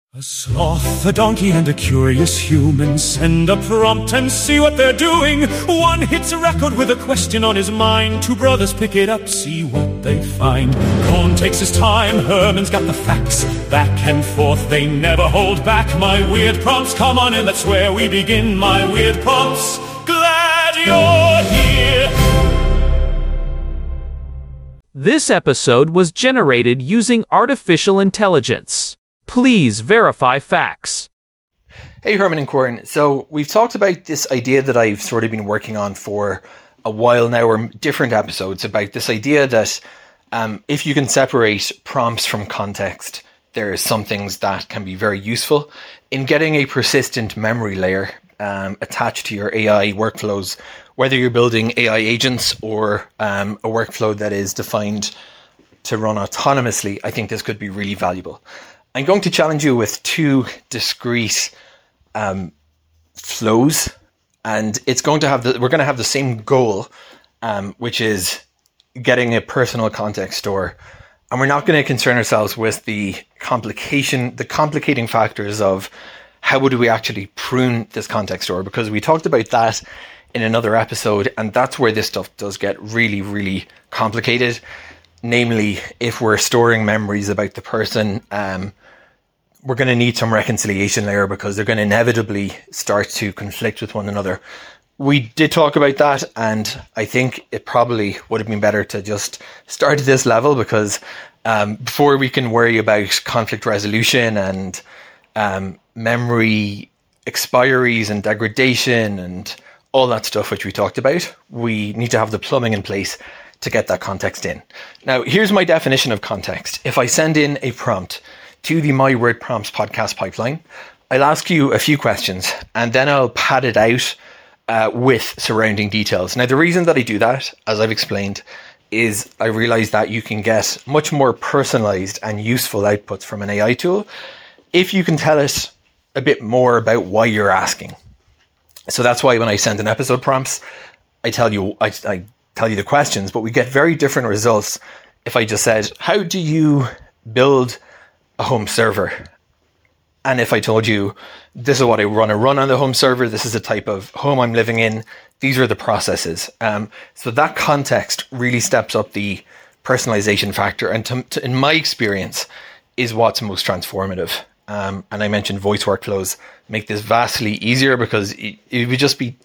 A sloth, a donkey, and a curious human send a prompt and see what they're doing. One hits a record with a question on his mind. Two brothers pick it up, see what they find. Cohn takes his time, Herman's got the facts. Back and forth, they never hold back. My weird prompts, come on in, that's where we begin. My weird prompts, glad you're here. This episode was generated using artificial intelligence. Please verify facts. Hey, Herman and Corin. So we've talked about this idea that I've sort of been working on for a while now, or different episodes, about this idea that if you can separate prompts from context, there are some things that can be very useful in getting a persistent memory layer attached to your AI workflows, whether you're building AI agents or a workflow that is defined to run autonomously. I think this could be really valuable. I'm going to challenge you with two discrete flows, and we're going to have the same goal, which is getting a personal context store. And we're not going to concern ourselves with the complicating factors of how would we actually prune this context store, because we talked about that in another episode, and that's where this stuff does get really, really complicated. Namely, if we're storing memories about the person, we're going to need some reconciliation layer because they're going to inevitably start to conflict with one another. We did talk about that, and I think it probably would have been better to just start at this level, because before we can worry about conflict resolution and memory expiries and degradation and all that stuff which we talked about, we need to have the plumbing in place to get that context in. Now, here's my definition of context. If I send in a prompt to the My Word Prompts podcast pipeline, I'll ask you a few questions and then I'll pad it out with surrounding details. Now, the reason that I do that, as I've explained, is I realize that you can get much more personalized and useful outputs from an AI tool if you can tell us a bit more about why you're asking. So that's why when I send an episode prompts, I tell you the questions, but we get very different results if I just said, how do you build a home server? And if I told you, this is what I run on the home server, this is the type of home I'm living in, these are the processes. So that context really steps up the personalization factor, and in my experience, is what's most transformative. And I mentioned voice workflows make this vastly easier, because it would just be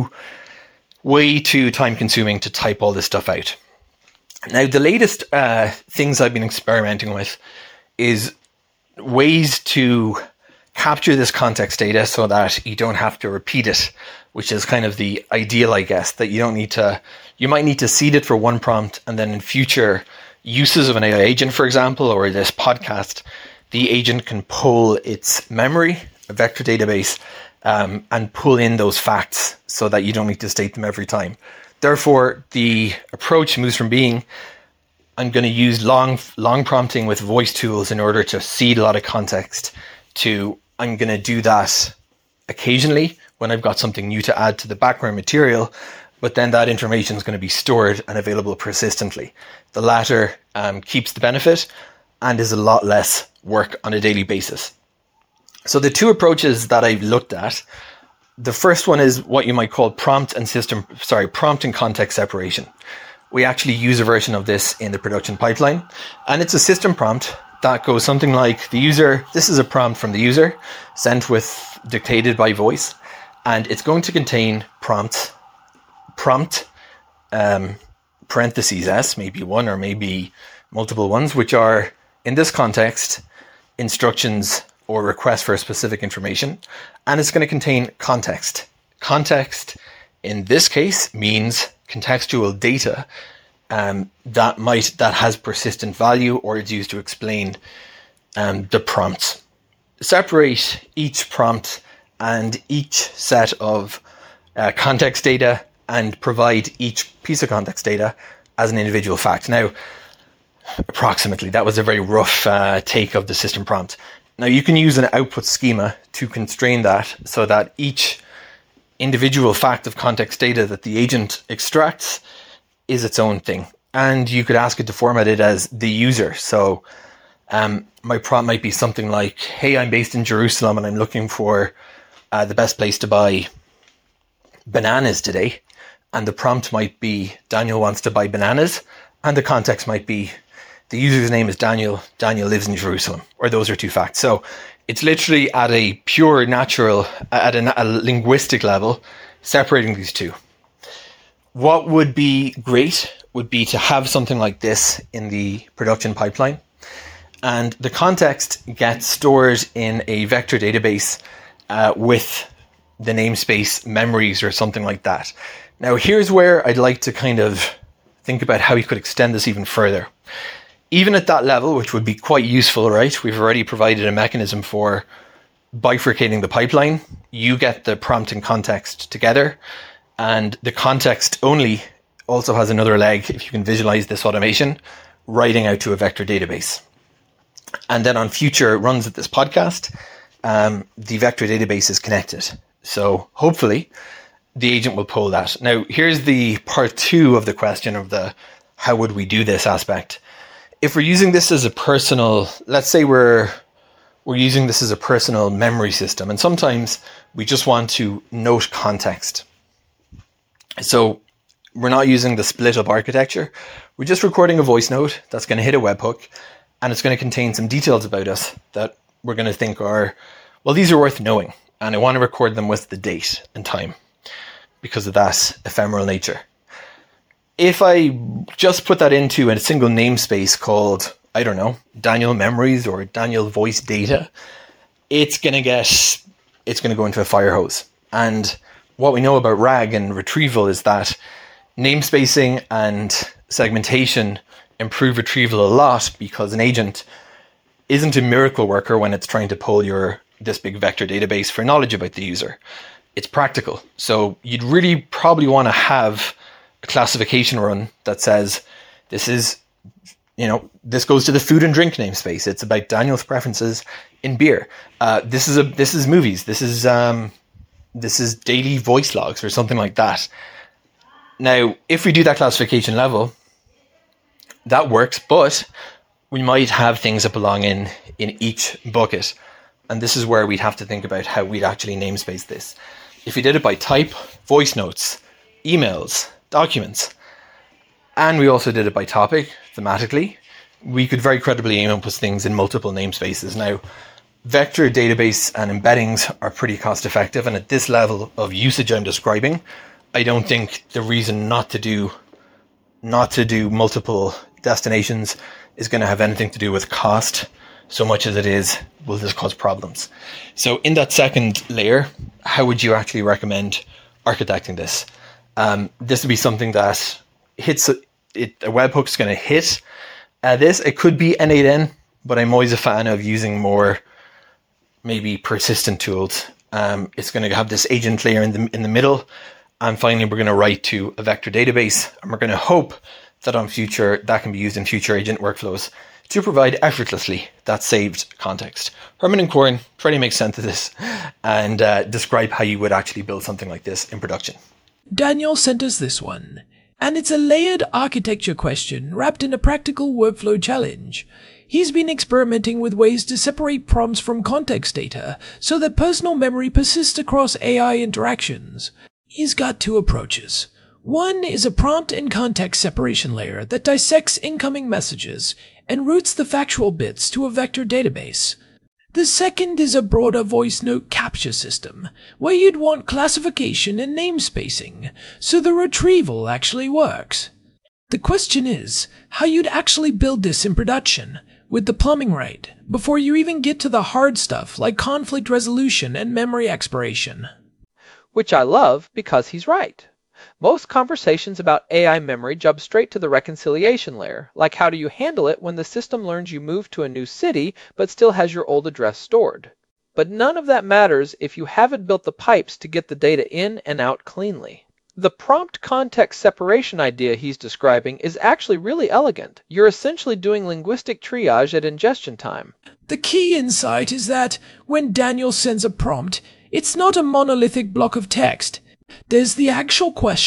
way too time consuming to type all this stuff out. Now, the latest things I've been experimenting with is ways to capture this context data so that you don't have to repeat it, which is kind of the ideal, I guess, that you might need to seed it for one prompt, and then in future uses of an AI agent, for example, or this podcast, the agent can pull its memory, a vector database, and pull in those facts so that you don't need to state them every time. Therefore, the approach moves from being, I'm going to use long prompting with voice tools in order to seed a lot of context, to I'm going to do that occasionally when I've got something new to add to the background material, but then that information is going to be stored and available persistently. The latter keeps the benefit and is a lot less work on a daily basis. So the two approaches that I've looked at, the first one is what you might call prompt and context separation. We actually use a version of this in the production pipeline, and it's a system prompt that goes something like this is a prompt from the user sent dictated by voice, and it's going to contain prompt, parentheses S, maybe one or maybe multiple ones, which are, in this context, instructions or requests for specific information, and it's going to contain context. Context, in this case, means contextual data that has persistent value, or is used to explain the prompts. Separate each prompt and each set of context data, and provide each piece of context data as an individual fact. Now, approximately, that was a very rough take of the system prompt. Now, you can use an output schema to constrain that so that each individual fact of context data that the agent extracts is its own thing. And you could ask it to format it as the user. So My prompt might be something like, hey, I'm based in Jerusalem and I'm looking for the best place to buy bananas today. And the prompt might be, Daniel wants to buy bananas. And the context might be, the user's name is Daniel. Daniel lives in Jerusalem. Or those are two facts. So it's literally at a pure natural, at a linguistic level, separating these two. What would be great would be to have something like this in the production pipeline. And the context gets stored in a vector database with the namespace memories or something like that. Now, here's where I'd like to kind of think about how we could extend this even further. Even at that level, which would be quite useful, right? We've already provided a mechanism for bifurcating the pipeline. You get the prompt and context together, and the context only also has another leg, if you can visualize this automation, writing out to a vector database. And then on future runs of this podcast, the vector database is connected. So hopefully the agent will pull that. Now, here's the part 2 of the question of the how would we do this aspect. If we're using this as a personal, let's say we're using this as a personal memory system, and sometimes we just want to note context. So we're not using the split up architecture. We're just recording a voice note that's going to hit a webhook, and it's going to contain some details about us that we're going to think are, well, these are worth knowing. And I want to record them with the date and time because of that ephemeral nature. If I just put that into a single namespace called, I don't know, Daniel Memories or Daniel Voice Data, it's going to go into a fire hose. And what we know about RAG and retrieval is that namespacing and segmentation improve retrieval a lot because an agent isn't a miracle worker when it's trying to pull this big vector database for knowledge about the user. It's practical. So you'd really probably want to have a classification run that says this goes to the food and drink namespace. It's about Daniel's preferences in beer. This is movies. This is daily voice logs or something like that. Now, if we do that classification level, that works, but we might have things that belong in each bucket. And this is where we'd have to think about how we'd actually namespace this. If we did it by type, voice notes, emails, documents, and we also did it by topic, thematically, we could very credibly encompass things in multiple namespaces. Now, vector database and embeddings are pretty cost effective, and at this level of usage I'm describing, I don't think the reason not to do multiple destinations is going to have anything to do with cost so much as it is, will this cause problems? So in that second layer, how would you actually recommend architecting this? This would be something that hits a webhook's going to hit this. It could be N8N, but I'm always a fan of using more maybe persistent tools. It's going to have this agent layer in the middle, and finally we're going to write to a vector database, and we're going to hope that that can be used in future agent workflows to provide effortlessly that saved context. Herman and Corin, try to make sense of this and describe how you would actually build something like this in production. Daniel sent us this one, and it's a layered architecture question wrapped in a practical workflow challenge. He's been experimenting with ways to separate prompts from context data so that personal memory persists across AI interactions. He's got 2 approaches. One is a prompt and context separation layer that dissects incoming messages and routes the factual bits to a vector database. The second is a broader voice note capture system, where you'd want classification and namespacing, so the retrieval actually works. The question is how you'd actually build this in production, with the plumbing right, before you even get to the hard stuff like conflict resolution and memory expiration. Which I love because he's right. Most conversations about AI memory jump straight to the reconciliation layer, like how do you handle it when the system learns you moved to a new city but still has your old address stored. But none of that matters if you haven't built the pipes to get the data in and out cleanly. The prompt context separation idea he's describing is actually really elegant. You're essentially doing linguistic triage at ingestion time. The key insight is that when Daniel sends a prompt, it's not a monolithic block of text. There's the actual question,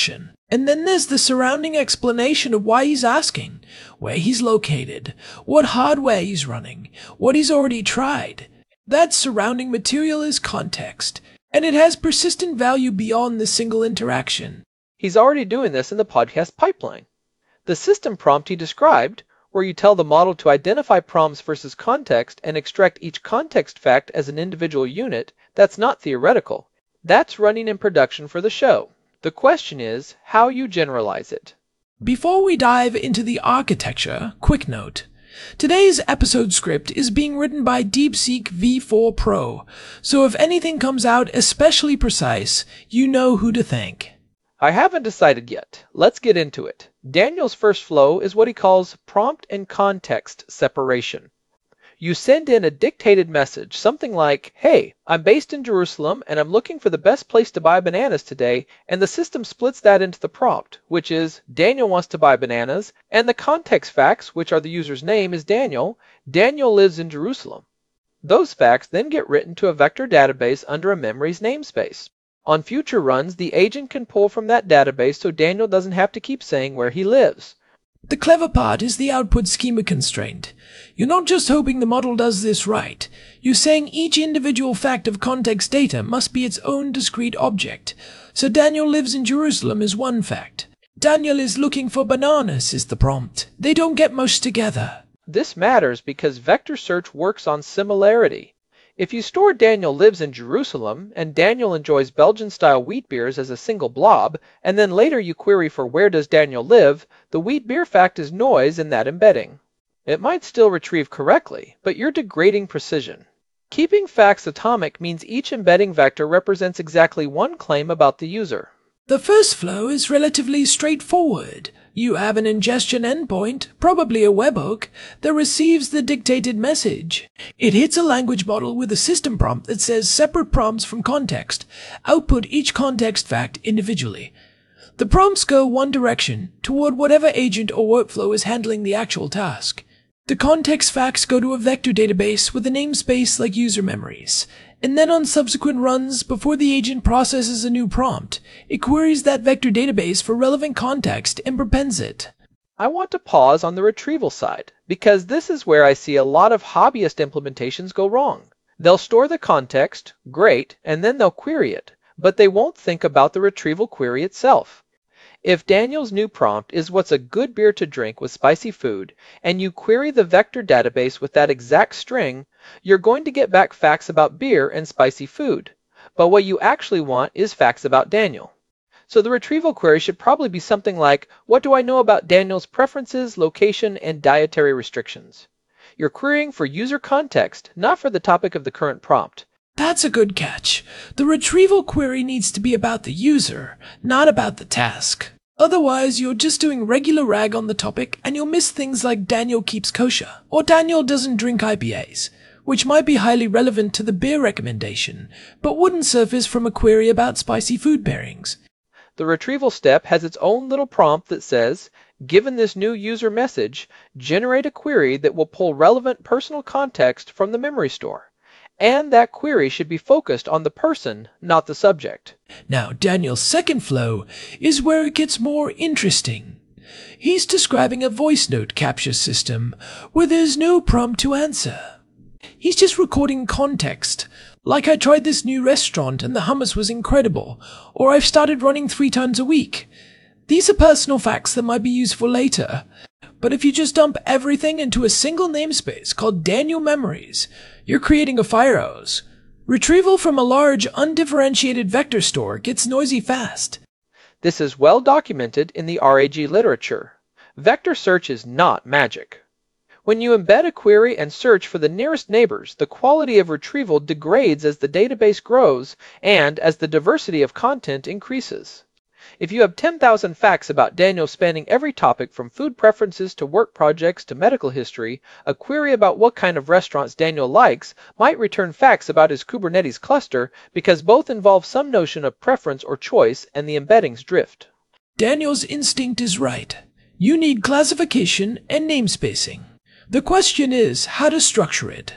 And then there's the surrounding explanation of why he's asking, where he's located, what hardware he's running, what he's already tried. That surrounding material is context, and it has persistent value beyond the single interaction. He's already doing this in the podcast pipeline. The system prompt he described, where you tell the model to identify prompts versus context and extract each context fact as an individual unit, that's not theoretical. That's running in production for the show. The question is how you generalize it. Before we dive into the architecture, quick note. Today's episode script is being written by DeepSeek V4 Pro, so if anything comes out especially precise, you know who to thank. I haven't decided yet. Let's get into it. Daniel's first flow is what he calls prompt and context separation. You send in a dictated message, something like, "Hey, I'm based in Jerusalem and I'm looking for the best place to buy bananas today," and the system splits that into the prompt, which is Daniel wants to buy bananas, and the context facts, which are the user's name, is Daniel. Daniel lives in Jerusalem. Those facts then get written to a vector database under a memories namespace. On future runs, the agent can pull from that database so Daniel doesn't have to keep saying where he lives. The clever part is the output schema constraint. You're not just hoping the model does this right. You're saying each individual fact of context data must be its own discrete object. So Daniel lives in Jerusalem is one fact. Daniel is looking for bananas is the prompt. They don't get mushed together. This matters because vector search works on similarity. If you store Daniel lives in Jerusalem and Daniel enjoys Belgian-style wheat beers as a single blob, and then later you query for where does Daniel live, the wheat beer fact is noise in that embedding. It might still retrieve correctly, but you're degrading precision. Keeping facts atomic means each embedding vector represents exactly one claim about the user. The first flow is relatively straightforward. You have an ingestion endpoint, probably a webhook, that receives the dictated message. It hits a language model with a system prompt that says separate prompts from context. Output each context fact individually. The prompts go one direction, toward whatever agent or workflow is handling the actual task. The context facts go to a vector database with a namespace like user memories. And then on subsequent runs, before the agent processes a new prompt, it queries that vector database for relevant context and prepends it. I want to pause on the retrieval side, because this is where I see a lot of hobbyist implementations go wrong. They'll store the context, great, and then they'll query it, but they won't think about the retrieval query itself. If Daniel's new prompt is what's a good beer to drink with spicy food, and you query the vector database with that exact string, you're going to get back facts about beer and spicy food. But what you actually want is facts about Daniel. So the retrieval query should probably be something like, what do I know about Daniel's preferences, location, and dietary restrictions? You're querying for user context, not for the topic of the current prompt. That's a good catch. The retrieval query needs to be about the user, not about the task. Otherwise, you're just doing regular RAG on the topic and you'll miss things like Daniel keeps kosher or Daniel doesn't drink IPAs, which might be highly relevant to the beer recommendation, but wouldn't surface from a query about spicy food pairings. The retrieval step has its own little prompt that says, given this new user message, generate a query that will pull relevant personal context from the memory store. And that query should be focused on the person, not the subject. Now, Daniel's second flow is where it gets more interesting. He's describing a voice note capture system where there's no prompt to answer. He's just recording context, like I tried this new restaurant and the hummus was incredible, or I've started running 3 times a week. These are personal facts that might be useful later. But if you just dump everything into a single namespace called Daniel Memories, you're creating a fire hose. Retrieval from a large, undifferentiated vector store gets noisy fast. This is well documented in the RAG literature. Vector search is not magic. When you embed a query and search for the nearest neighbors, the quality of retrieval degrades as the database grows and as the diversity of content increases. If you have 10,000 facts about Daniel spanning every topic from food preferences to work projects to medical history, a query about what kind of restaurants Daniel likes might return facts about his Kubernetes cluster because both involve some notion of preference or choice and the embeddings drift. Daniel's instinct is right. You need classification and namespacing. The question is how to structure it.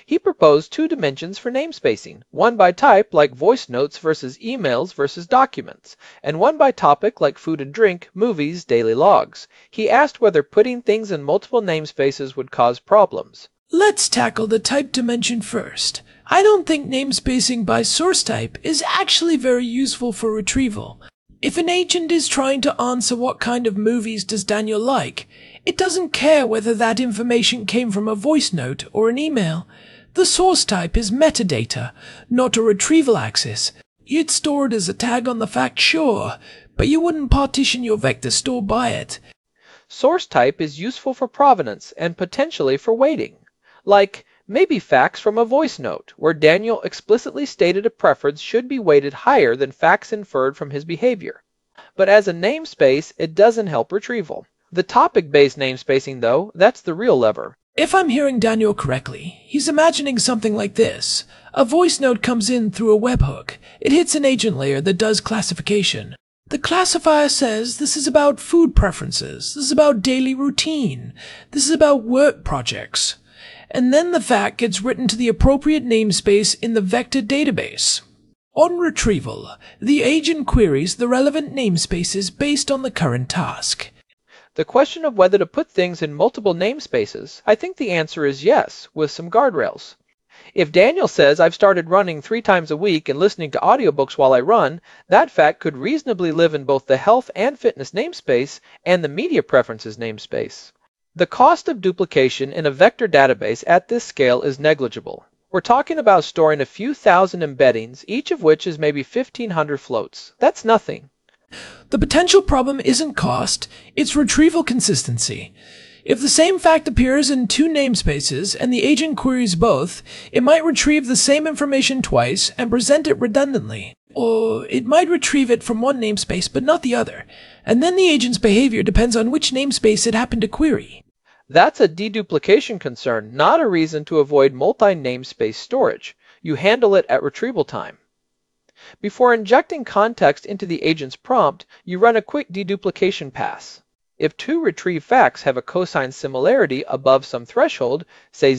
He proposed two dimensions for namespacing, one by type like voice notes versus emails versus documents, and one by topic like food and drink, movies, daily logs. He asked whether putting things in multiple namespaces would cause problems. Let's tackle the type dimension first. I don't think namespacing by source type is actually very useful for retrieval. If an agent is trying to answer what kind of movies does Daniel like, it doesn't care whether that information came from a voice note or an email. The source type is metadata, not a retrieval axis. You'd store it as a tag on the fact, sure, but you wouldn't partition your vector store by it. Source type is useful for provenance and potentially for weighting. Like, maybe facts from a voice note, where Daniel explicitly stated a preference should be weighted higher than facts inferred from his behavior. But as a namespace, it doesn't help retrieval. The topic-based namespacing, though, that's the real lever. If I'm hearing Daniel correctly, he's imagining something like this. A voice note comes in through a webhook. It hits an agent layer that does classification. The classifier says this is about food preferences, this is about daily routine, this is about work projects. And then the fact gets written to the appropriate namespace in the vector database. On retrieval, the agent queries the relevant namespaces based on the current task. The question of whether to put things in multiple namespaces, I think the answer is yes, with some guardrails. If Daniel says I've started running 3 times a week and listening to audiobooks while I run, that fact could reasonably live in both the health and fitness namespace and the media preferences namespace. The cost of duplication in a vector database at this scale is negligible. We're talking about storing a few thousand embeddings, each of which is maybe 1,500 floats. That's nothing. The potential problem isn't cost, it's retrieval consistency. If the same fact appears in 2 namespaces and the agent queries both, it might retrieve the same information twice and present it redundantly. Or it might retrieve it from one namespace but not the other, and then the agent's behavior depends on which namespace it happened to query. That's a deduplication concern, not a reason to avoid multi-namespace storage. You handle it at retrieval time. Before injecting context into the agent's prompt, you run a quick deduplication pass. If 2 retrieved facts have a cosine similarity above some threshold, say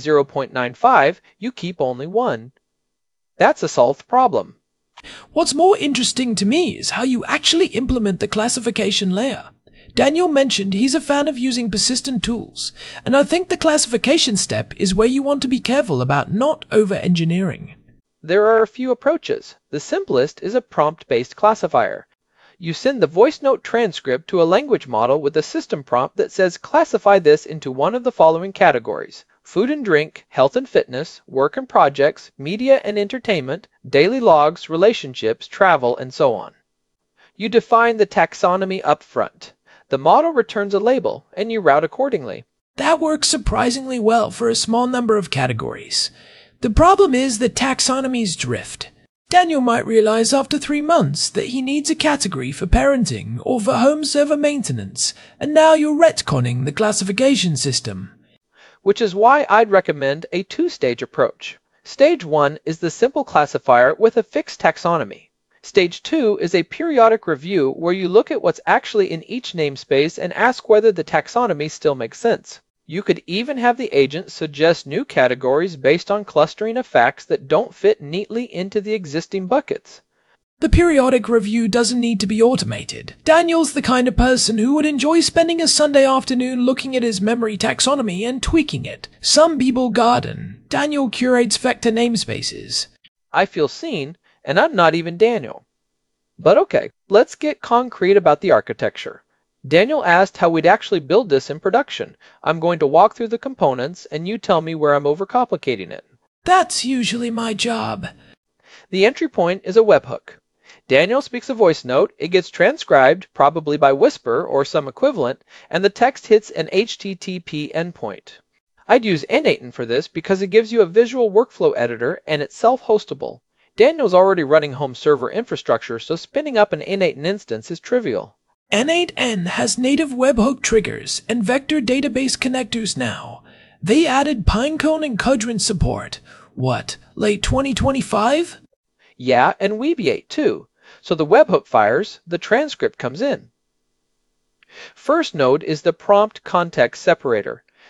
0.95, you keep only 1. That's a solved problem. What's more interesting to me is how you actually implement the classification layer. Daniel mentioned he's a fan of using persistent tools, and I think the classification step is where you want to be careful about not over-engineering. There are a few approaches. The simplest is a prompt-based classifier. You send the voice note transcript to a language model with a system prompt that says classify this into one of the following categories: food and drink, health and fitness, work and projects, media and entertainment, daily logs, relationships, travel, and so on. You define the taxonomy up front. The model returns a label, and you route accordingly. That works surprisingly well for a small number of categories. The problem is that taxonomies drift. Daniel might realize after 3 months that he needs a category for parenting or for home server maintenance, and now you're retconning the classification system. Which is why I'd recommend a 2-stage approach. Stage 1 is the simple classifier with a fixed taxonomy. Stage 2 is a periodic review where you look at what's actually in each namespace and ask whether the taxonomy still makes sense. You could even have the agent suggest new categories based on clustering of facts that don't fit neatly into the existing buckets. The periodic review doesn't need to be automated. Daniel's the kind of person who would enjoy spending a Sunday afternoon looking at his memory taxonomy and tweaking it. Some people garden. Daniel curates vector namespaces. I feel seen, and I'm not even Daniel. But okay, let's get concrete about the architecture. Daniel asked how we'd actually build this in production. I'm going to walk through the components, and you tell me where I'm overcomplicating it. That's usually my job. The entry point is a webhook. Daniel speaks a voice note, it gets transcribed, probably by Whisper or some equivalent, and the text hits an HTTP endpoint. I'd use N8N for this because it gives you a visual workflow editor and it's self-hostable. Daniel's already running home server infrastructure, so spinning up an N8N instance is trivial. N8N has native webhook triggers and vector database connectors now. They added Pinecone and Cudrin support. What, late 2025? Yeah, and Weaviate too. So the webhook fires, the transcript comes in. First node is the prompt context separator.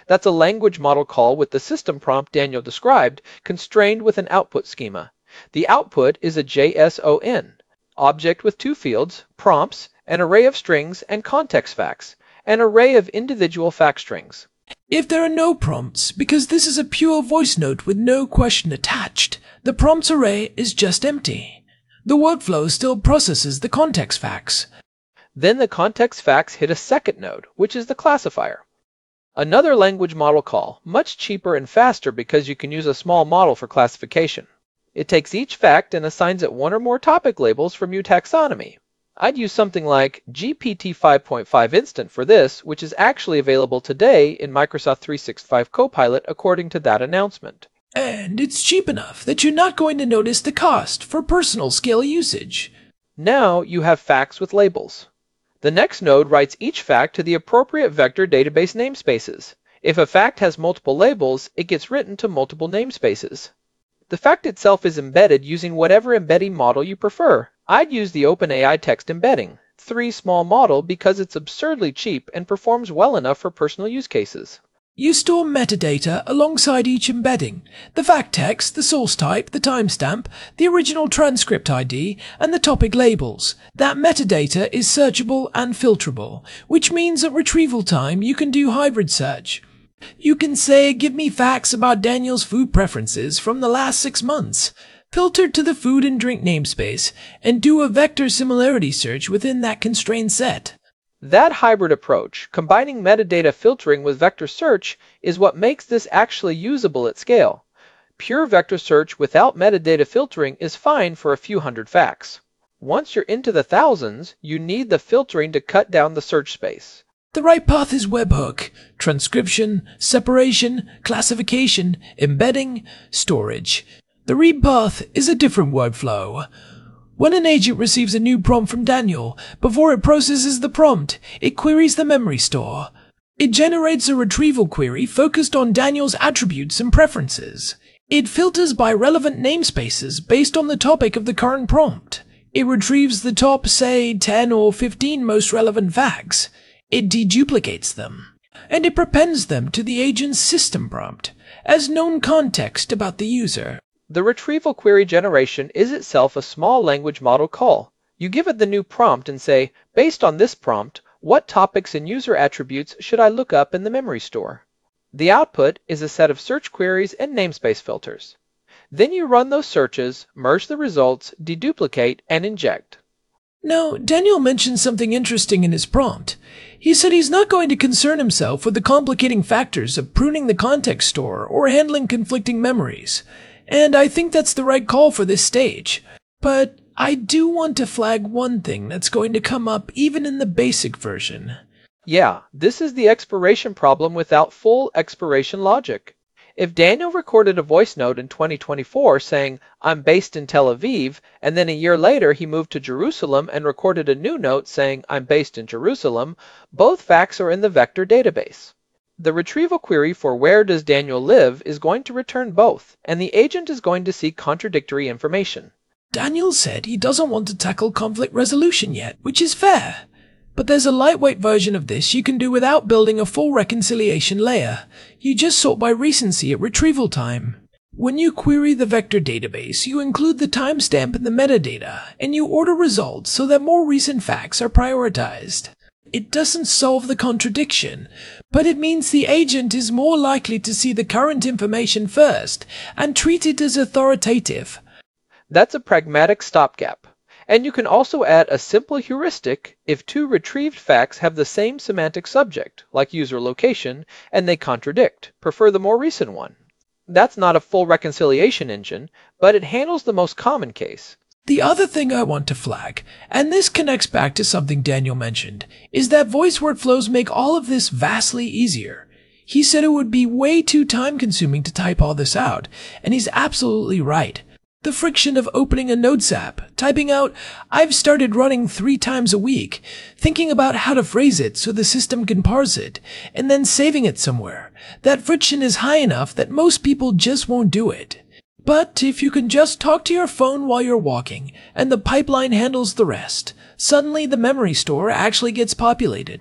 That's a language model call with the system prompt Daniel described, constrained with an output schema. The output is a JSON, object with two fields, prompts, an array of strings, and context facts, an array of individual fact strings. If there are no prompts, because this is a pure voice note with no question attached, the prompts array is just empty. The workflow still processes the context facts. Then the context facts hit a second node, which is the classifier. Another language model call, much cheaper and faster because you can use a small model for classification. It takes each fact and assigns it one or more topic labels from Mu taxonomy. I'd use something like GPT 5.5 Instant for this, which is actually available today in Microsoft 365 Copilot according to that announcement. And it's cheap enough that you're not going to notice the cost for personal scale usage. Now you have facts with labels. The next node writes each fact to the appropriate vector database namespaces. If a fact has multiple labels, it gets written to multiple namespaces. The fact itself is embedded using whatever embedding model you prefer. I'd use the OpenAI text embedding, 3 small model, because it's absurdly cheap and performs well enough for personal use cases. You store metadata alongside each embedding, the fact text, the source type, the timestamp, the original transcript ID, and the topic labels. That metadata is searchable and filterable, which means at retrieval time you can do hybrid search. You can say, give me facts about Daniel's food preferences from the last 6 months, filtered to the food and drink namespace, and do a vector similarity search within that constrained set. That hybrid approach, combining metadata filtering with vector search, is what makes this actually usable at scale. Pure vector search without metadata filtering is fine for a few hundred facts. Once you're into the thousands, you need the filtering to cut down the search space. The right path is webhook, transcription, separation, classification, embedding, storage. The read path is a different workflow. When an agent receives a new prompt from Daniel, before it processes the prompt, it queries the memory store. It generates a retrieval query focused on Daniel's attributes and preferences. It filters by relevant namespaces based on the topic of the current prompt. It retrieves the top, say, 10 or 15 most relevant facts. It deduplicates them. And it prepends them to the agent's system prompt as known context about the user. The retrieval query generation is itself a small language model call. You give it the new prompt and say, based on this prompt, what topics and user attributes should I look up in the memory store? The output is a set of search queries and namespace filters. Then you run those searches, merge the results, deduplicate, and inject. Now, Daniel mentioned something interesting in his prompt. He said he's not going to concern himself with the complicating factors of pruning the context store or handling conflicting memories. And I think that's the right call for this stage. But I do want to flag one thing that's going to come up even in the basic version. Yeah, this is the expiration problem without full expiration logic. If Daniel recorded a voice note in 2024 saying, I'm based in Tel Aviv, and then a year later he moved to Jerusalem and recorded a new note saying, I'm based in Jerusalem, both facts are in the vector database. The retrieval query for where does Daniel live is going to return both, and the agent is going to see contradictory information. Daniel said he doesn't want to tackle conflict resolution yet, which is fair. But there's a lightweight version of this you can do without building a full reconciliation layer. You just sort by recency at retrieval time. When you query the vector database, you include the timestamp in the metadata, and you order results so that more recent facts are prioritized. It doesn't solve the contradiction, but it means the agent is more likely to see the current information first and treat it as authoritative. That's a pragmatic stopgap. And you can also add a simple heuristic if 2 retrieved facts have the same semantic subject, like user location, and they contradict. Prefer the more recent one. That's not a full reconciliation engine, but it handles the most common case. The other thing I want to flag, and this connects back to something Daniel mentioned, is that voice workflows make all of this vastly easier. He said it would be way too time-consuming to type all this out, and he's absolutely right. The friction of opening a Notes app, typing out, I've started running 3 times a week, thinking about how to phrase it so the system can parse it, and then saving it somewhere. That friction is high enough that most people just won't do it. But if you can just talk to your phone while you're walking, and the pipeline handles the rest, suddenly the memory store actually gets populated.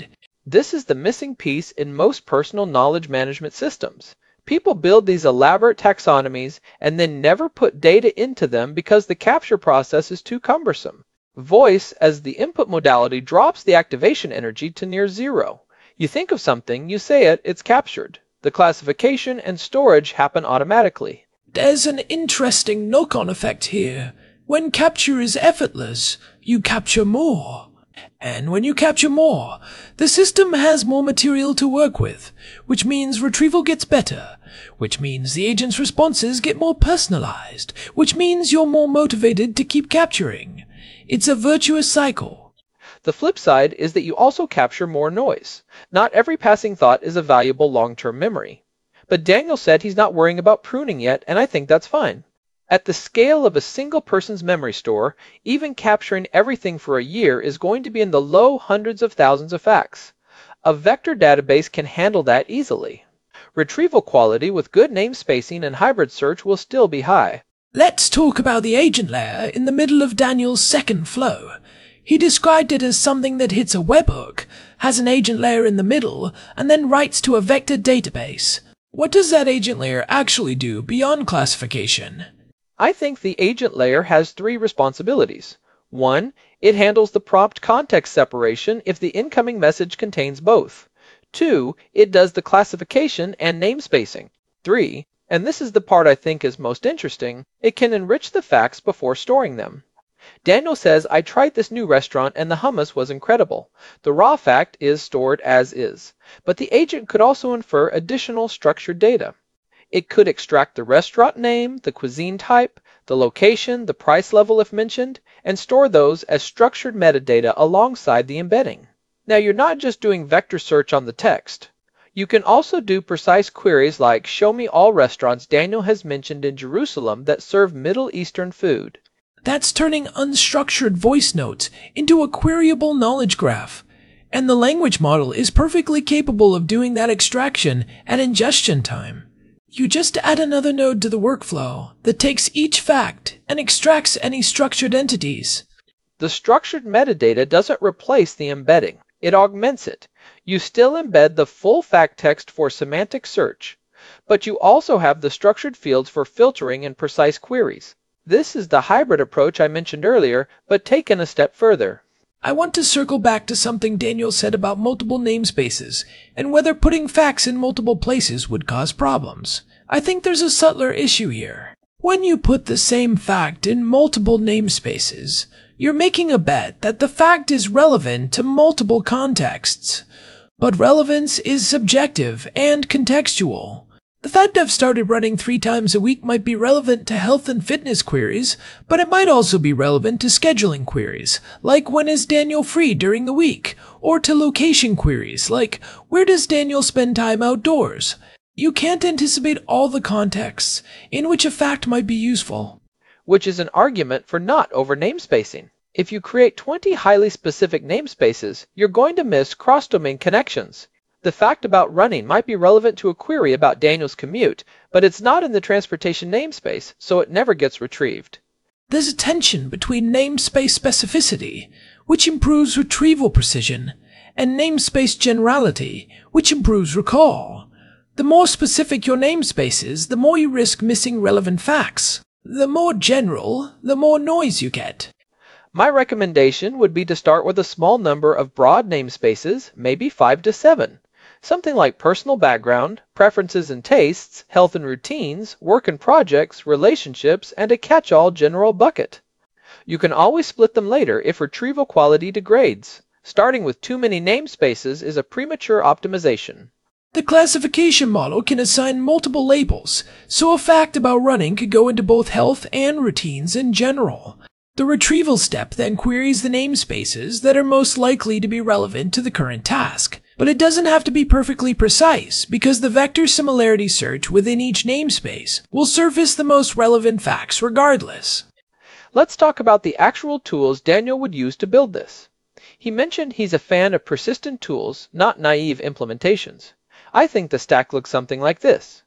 This is the missing piece in most personal knowledge management systems. People build these elaborate taxonomies and then never put data into them because the capture process is too cumbersome. Voice as the input modality drops the activation energy to near zero. You think of something, you say it, it's captured. The classification and storage happen automatically. There's an interesting knock-on effect here. When capture is effortless, you capture more. And when you capture more, the system has more material to work with, which means retrieval gets better, which means the agent's responses get more personalized, which means you're more motivated to keep capturing. It's a virtuous cycle. The flip side is that you also capture more noise. Not every passing thought is a valuable long-term memory. But Daniel said he's not worrying about pruning yet, and I think that's fine. At the scale of a single person's memory store, even capturing everything for a year is going to be in the low hundreds of thousands of facts. A vector database can handle that easily. Retrieval quality with good name spacing and hybrid search will still be high. Let's talk about the agent layer in the middle of Daniel's second flow. He described it as something that hits a webhook, has an agent layer in the middle, and then writes to a vector database. What does that agent layer actually do beyond classification? I think the agent layer has three responsibilities. 1. It handles the prompt context separation if the incoming message contains both. 2. It does the classification and namespacing. 3. And this is the part I think is most interesting, it can enrich the facts before storing them. Daniel says, I tried this new restaurant and the hummus was incredible. The raw fact is stored as is, but the agent could also infer additional structured data. It could extract the restaurant name, the cuisine type, the location, the price level if mentioned, and store those as structured metadata alongside the embedding. Now you're not just doing vector search on the text. You can also do precise queries like show me all restaurants Daniel has mentioned in Jerusalem that serve Middle Eastern food. That's turning unstructured voice notes into a queryable knowledge graph. And the language model is perfectly capable of doing that extraction at ingestion time. You just add another node to the workflow that takes each fact and extracts any structured entities. The structured metadata doesn't replace the embedding, it augments it. You still embed the full fact text for semantic search, but you also have the structured fields for filtering and precise queries. This is the hybrid approach I mentioned earlier, but taken a step further. I want to circle back to something Daniel said about multiple namespaces and whether putting facts in multiple places would cause problems. I think there's a subtler issue here. When you put the same fact in multiple namespaces, you're making a bet that the fact is relevant to multiple contexts. But relevance is subjective and contextual. The fact I've started running 3 times a week might be relevant to health and fitness queries, but it might also be relevant to scheduling queries, like when is Daniel free during the week, or to location queries, like where does Daniel spend time outdoors? You can't anticipate all the contexts in which a fact might be useful. Which is an argument for not over namespacing. If you create 20 highly specific namespaces, you're going to miss cross-domain connections. The fact about running might be relevant to a query about Daniel's commute, but it's not in the transportation namespace, so it never gets retrieved. There's a tension between namespace specificity, which improves retrieval precision, and namespace generality, which improves recall. The more specific your namespace is, the more you risk missing relevant facts. The more general, the more noise you get. My recommendation would be to start with a small number of broad namespaces, maybe 5 to 7. Something like personal background, preferences and tastes, health and routines, work and projects, relationships, and a catch-all general bucket. You can always split them later if retrieval quality degrades. Starting with too many namespaces is a premature optimization. The classification model can assign multiple labels, so a fact about running could go into both health and routines in general. The retrieval step then queries the namespaces that are most likely to be relevant to the current task. But it doesn't have to be perfectly precise, because the vector similarity search within each namespace will surface the most relevant facts regardless. Let's talk about the actual tools Daniel would use to build this. He mentioned he's a fan of persistent tools, not naive implementations. I think the stack looks something like this.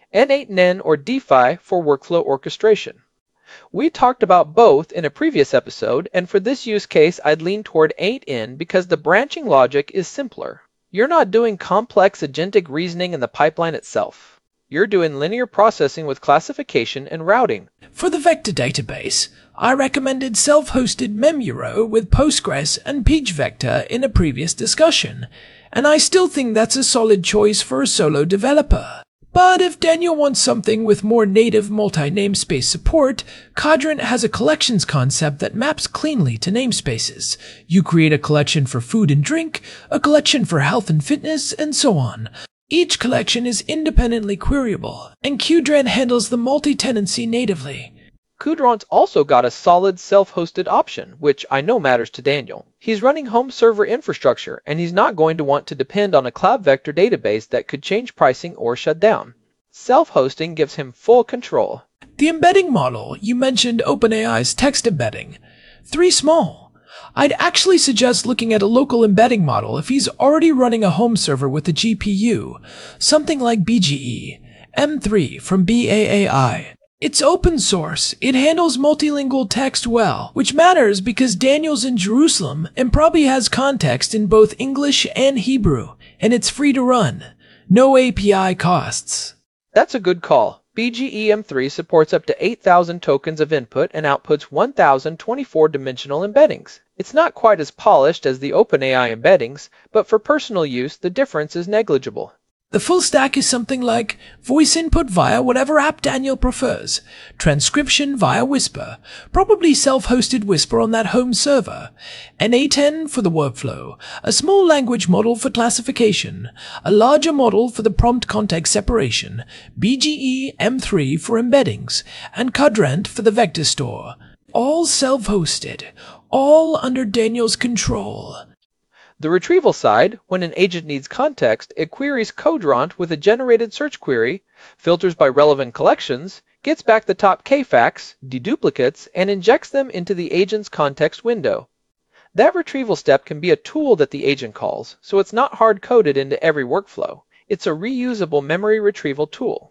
N8N or DeFi for workflow orchestration. We talked about both in a previous episode, and for this use case I'd lean toward 8N because the branching logic is simpler. You're not doing complex agentic reasoning in the pipeline itself. You're doing linear processing with classification and routing. For the vector database, I recommended self-hosted Memuro with Postgres and PageVector in a previous discussion, and I still think that's a solid choice for a solo developer. But if Daniel wants something with more native multi-namespace support, Quadrant has a collections concept that maps cleanly to namespaces. You create a collection for food and drink, a collection for health and fitness, and so on. Each collection is independently queryable, and Quadrant handles the multi-tenancy natively. Quadrant's also got a solid self-hosted option, which I know matters to Daniel. He's running home server infrastructure, and he's not going to want to depend on a cloud vector database that could change pricing or shut down. Self-hosting gives him full control. The embedding model, you mentioned OpenAI's text embedding. 3 small. I'd actually suggest looking at a local embedding model if he's already running a home server with a GPU, something like BGE, M3 from BAAI. It's open source. It handles multilingual text well, which matters because Daniel's in Jerusalem and probably has context in both English and Hebrew, and it's free to run. No API costs. That's a good call. BGE M3 supports up to 8,000 tokens of input and outputs 1,024 dimensional embeddings. It's not quite as polished as the OpenAI embeddings, but for personal use, the difference is negligible. The full stack is something like voice input via whatever app Daniel prefers, transcription via Whisper, probably self-hosted Whisper on that home server, an A10 for the workflow, a small language model for classification, a larger model for the prompt context separation, BGE M3 for embeddings, and Quadrant for the vector store. All self-hosted, all under Daniel's control. The retrieval side, when an agent needs context, it queries Quadrant with a generated search query, filters by relevant collections, gets back the top K-facts, deduplicates, and injects them into the agent's context window. That retrieval step can be a tool that the agent calls, so it's not hard-coded into every workflow. It's a reusable memory retrieval tool.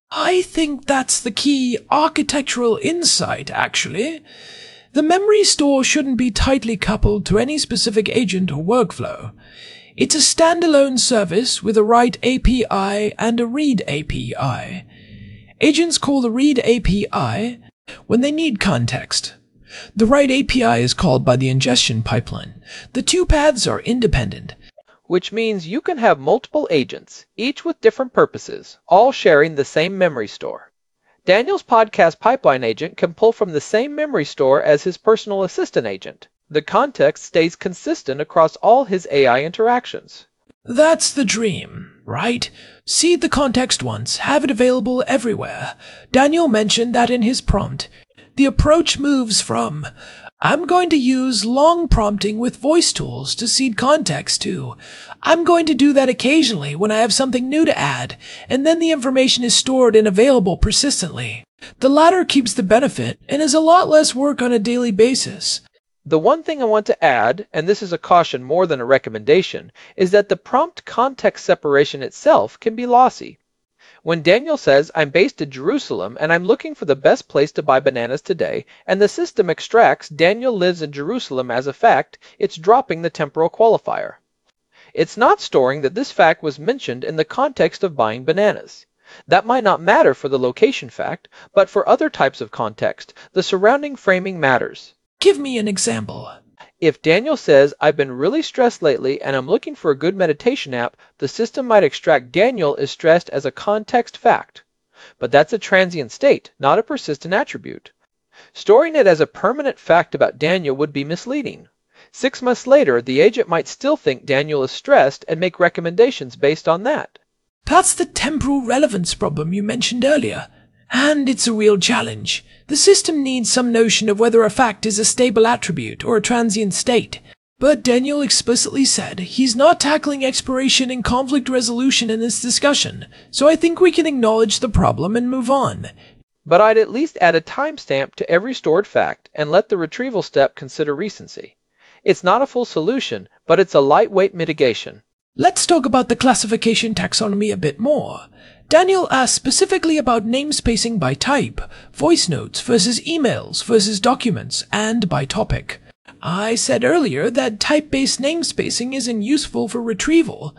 I think that's the key architectural insight, actually. The memory store shouldn't be tightly coupled to any specific agent or workflow. It's a standalone service with a write API and a read API. Agents call the read API when they need context. The write API is called by the ingestion pipeline. The two paths are independent. Which means you can have multiple agents, each with different purposes, all sharing the same memory store. Daniel's podcast pipeline agent can pull from the same memory store as his personal assistant agent. The context stays consistent across all his AI interactions. That's the dream, right? Seed the context once, have it available everywhere. Daniel mentioned that in his prompt. The approach moves from, I'm going to use long prompting with voice tools to seed context to, I'm going to do that occasionally when I have something new to add, and then the information is stored and available persistently. The latter keeps the benefit and is a lot less work on a daily basis. The one thing I want to add, and this is a caution more than a recommendation, is that the prompt context separation itself can be lossy. When Daniel says, I'm based in Jerusalem and I'm looking for the best place to buy bananas today, and the system extracts Daniel lives in Jerusalem as a fact, it's dropping the temporal qualifier. It's not storing that this fact was mentioned in the context of buying bananas. That might not matter for the location fact, but for other types of context, the surrounding framing matters. Give me an example. If Daniel says, I've been really stressed lately and I'm looking for a good meditation app, the system might extract Daniel is stressed as a context fact. But that's a transient state, not a persistent attribute. Storing it as a permanent fact about Daniel would be misleading. 6 months later, the agent might still think Daniel is stressed and make recommendations based on that. That's the temporal relevance problem you mentioned earlier. And it's a real challenge. The system needs some notion of whether a fact is a stable attribute or a transient state. But Daniel explicitly said he's not tackling exploration and conflict resolution in this discussion, so I think we can acknowledge the problem and move on. But I'd at least add a timestamp to every stored fact and let the retrieval step consider recency. It's not a full solution, but it's a lightweight mitigation. Let's talk about the classification taxonomy a bit more. Daniel asked specifically about namespacing by type, voice notes versus emails versus documents, and by topic. I said earlier that type-based namespacing isn't useful for retrieval.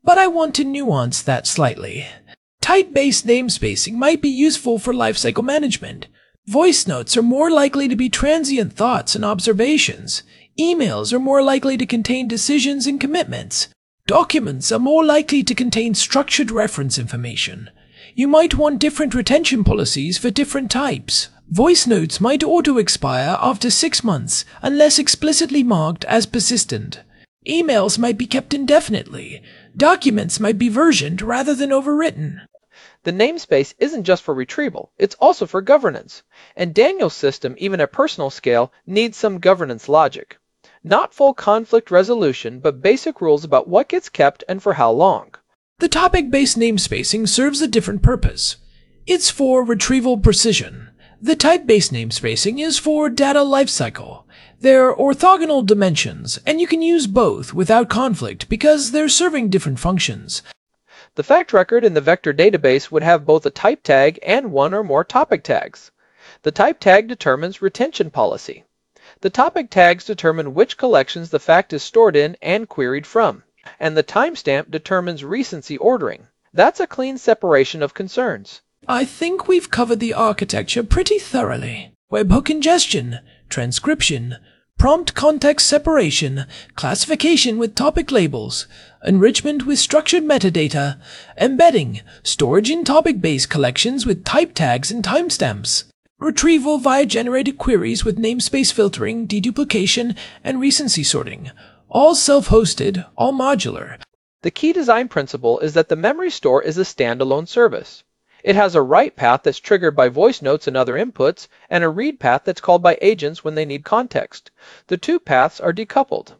but I want to nuance that slightly. Type-based namespacing might be useful for lifecycle management. Voice notes are more likely to be transient thoughts and observations. Emails are more likely to contain decisions and commitments. Documents are more likely to contain structured reference information. You might want different retention policies for different types. Voice notes might auto-expire after 6 months unless explicitly marked as persistent. Emails might be kept indefinitely. Documents might be versioned rather than overwritten. The namespace isn't just for retrieval, it's also for governance. And Daniel's system, even at personal scale, needs some governance logic. Not full conflict resolution, but basic rules about what gets kept and for how long. The topic-based namespacing serves a different purpose. It's for retrieval precision. The type-based namespacing is for data lifecycle. They're orthogonal dimensions, and you can use both without conflict because they're serving different functions. The fact record in the vector database would have both a type tag and one or more topic tags. The type tag determines retention policy. The topic tags determine which collections the fact is stored in and queried from. And the timestamp determines recency ordering. That's a clean separation of concerns. I think we've covered the architecture pretty thoroughly. Webhook ingestion, transcription, prompt context separation, classification with topic labels, enrichment with structured metadata, embedding, storage in topic-based collections with type tags and timestamps, retrieval via generated queries with namespace filtering, deduplication, and recency sorting. All self-hosted, all modular. The key design principle is that the memory store is a standalone service. It has a write path that's triggered by voice notes and other inputs, and a read path that's called by agents when they need context. The two paths are decoupled.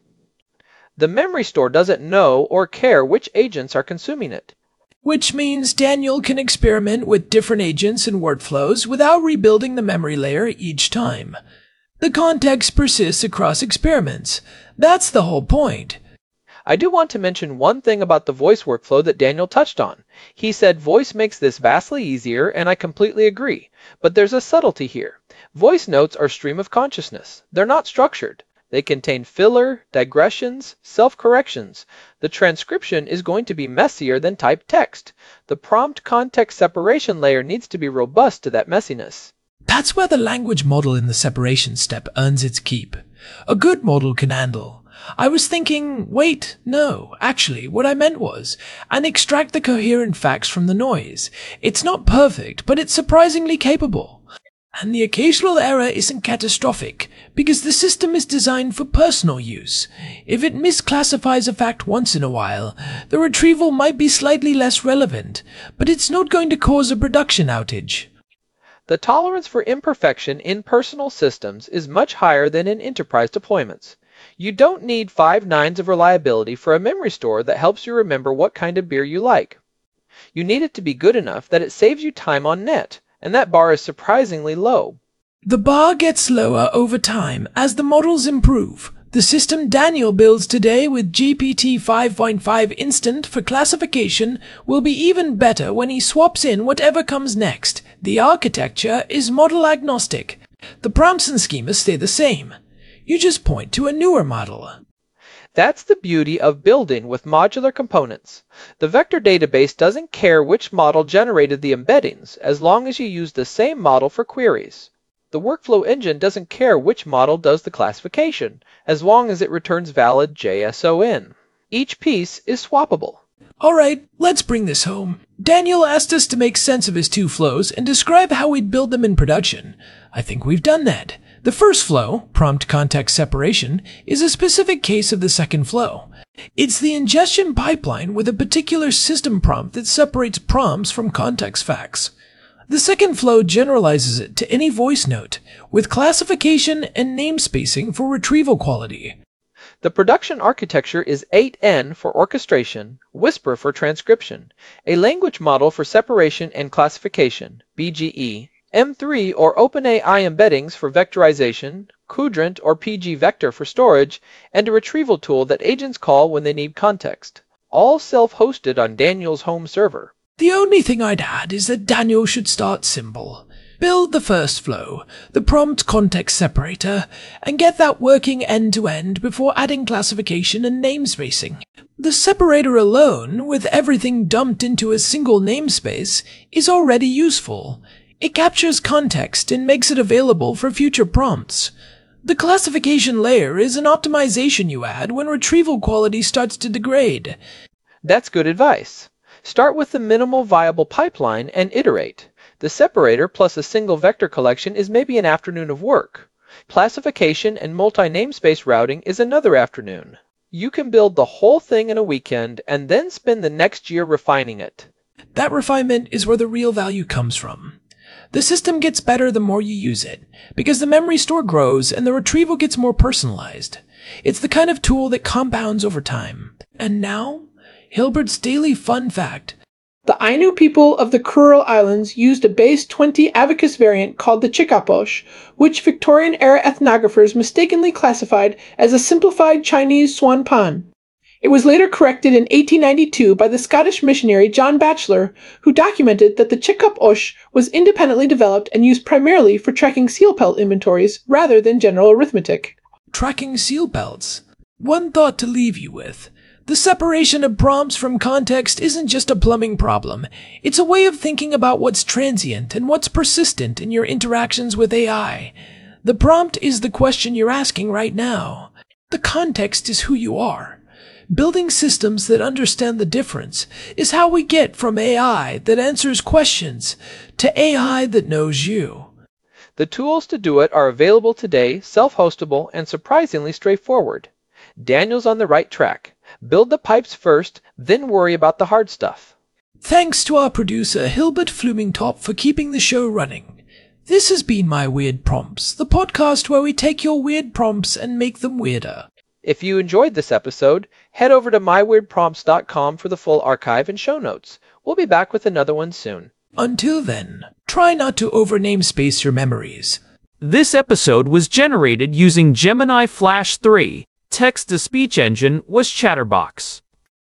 The memory store doesn't know or care which agents are consuming it. Which means Daniel can experiment with different agents and workflows without rebuilding the memory layer each time. The context persists across experiments. That's the whole point. I do want to mention one thing about the voice workflow that Daniel touched on. He said voice makes this vastly easier, and I completely agree. But there's a subtlety here. Voice notes are stream of consciousness. They're not structured. They contain filler, digressions, self-corrections. The transcription is going to be messier than typed text. The prompt context separation layer needs to be robust to that messiness. That's where the language model in the separation step earns its keep. A good model can handle. I was thinking, wait, no, actually, what I meant was, and extract the coherent facts from the noise. It's not perfect, but it's surprisingly capable. And the occasional error isn't catastrophic, because the system is designed for personal use. If it misclassifies a fact once in a while, the retrieval might be slightly less relevant, but it's not going to cause a production outage. The tolerance for imperfection in personal systems is much higher than in enterprise deployments. You don't need 5 nines of reliability for a memory store that helps you remember what kind of beer you like. You need it to be good enough that it saves you time on net, and that bar is surprisingly low. The bar gets lower over time as the models improve. The system Daniel builds today with GPT 5.5 Instant for classification will be even better when he swaps in whatever comes next. The architecture is model agnostic. The prompts and schemas stay the same. You just point to a newer model. That's the beauty of building with modular components. The vector database doesn't care which model generated the embeddings, as long as you use the same model for queries. The workflow engine doesn't care which model does the classification, as long as it returns valid JSON. Each piece is swappable. Alright, let's bring this home. Daniel asked us to make sense of his 2 flows and describe how we'd build them in production. I think we've done that. The first flow, prompt context separation, is a specific case of the second flow. It's the ingestion pipeline with a particular system prompt that separates prompts from context facts. The second flow generalizes it to any voice note, with classification and namespacing for retrieval quality. The production architecture is 8N for orchestration, Whisper for transcription, a language model for separation and classification, BGE, M3 or OpenAI embeddings for vectorization, Quadrant or PG Vector for storage, and a retrieval tool that agents call when they need context. All self-hosted on Daniel's home server. The only thing I'd add is that Daniel should start simple. Build the first flow, the prompt context separator, and get that working end-to-end before adding classification and namespacing. The separator alone, with everything dumped into a single namespace, is already useful. It captures context and makes it available for future prompts. The classification layer is an optimization you add when retrieval quality starts to degrade. That's good advice. Start with the minimal viable pipeline and iterate. The separator plus a single vector collection is maybe an afternoon of work. Classification and multi-namespace routing is another afternoon. You can build the whole thing in a weekend and then spend the next year refining it. That refinement is where the real value comes from. The system gets better the more you use it, because the memory store grows and the retrieval gets more personalized. It's the kind of tool that compounds over time. And now, Hilbert's daily fun fact. The Ainu people of the Kuril Islands used a base 20 Abacus variant called the Chikaposh, which Victorian-era ethnographers mistakenly classified as a simplified Chinese Swan Pan. It was later corrected in 1892 by the Scottish missionary John Batchelor, who documented that the Chikaposh was independently developed and used primarily for tracking seal pelt inventories rather than general arithmetic. Tracking seal pelts. One thought to leave you with. The separation of prompts from context isn't just a plumbing problem. It's a way of thinking about what's transient and what's persistent in your interactions with AI. The prompt is the question you're asking right now. The context is who you are. Building systems that understand the difference is how we get from AI that answers questions to AI that knows you. The tools to do it are available today, self-hostable, and surprisingly straightforward. Daniel's on the right track. Build the pipes first, then worry about the hard stuff. Thanks to our producer Hilbert Flumingtop for keeping the show running. This has been My Weird Prompts, the podcast where we take your weird prompts and make them weirder. If you enjoyed this episode, head over to myweirdprompts.com for the full archive and show notes. We'll be back with another one soon. Until then, try not to over-namespace your memories. This episode was generated using Gemini Flash 3. Text-to-speech engine was Chatterbox.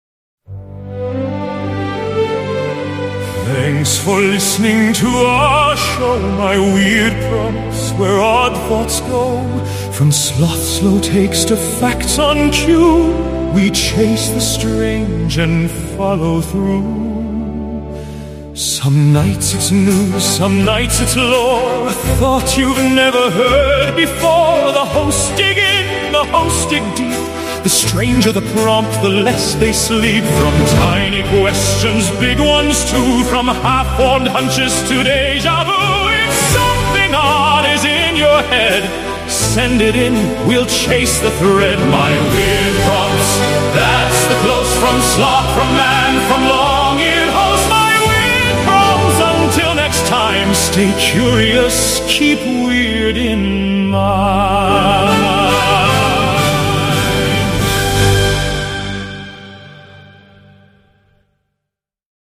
Thanks for listening to our show, My Weird Prompts, where odd thoughts go. From sloth slow takes to facts on cue, we chase the strange and follow through. Some nights it's news, some nights it's lore, a thought you've never heard before. The hosts dig in, the hosts dig deep. The stranger the prompt, the less they sleep. From tiny questions, big ones too, from half-formed hunches to deja vu. If something odd is in your head, send it in, we'll chase the thread. My weird prompts, that's the close from sloth, from man, from long-eared host. My weird prompts, until next time, stay curious, keep weird in mind.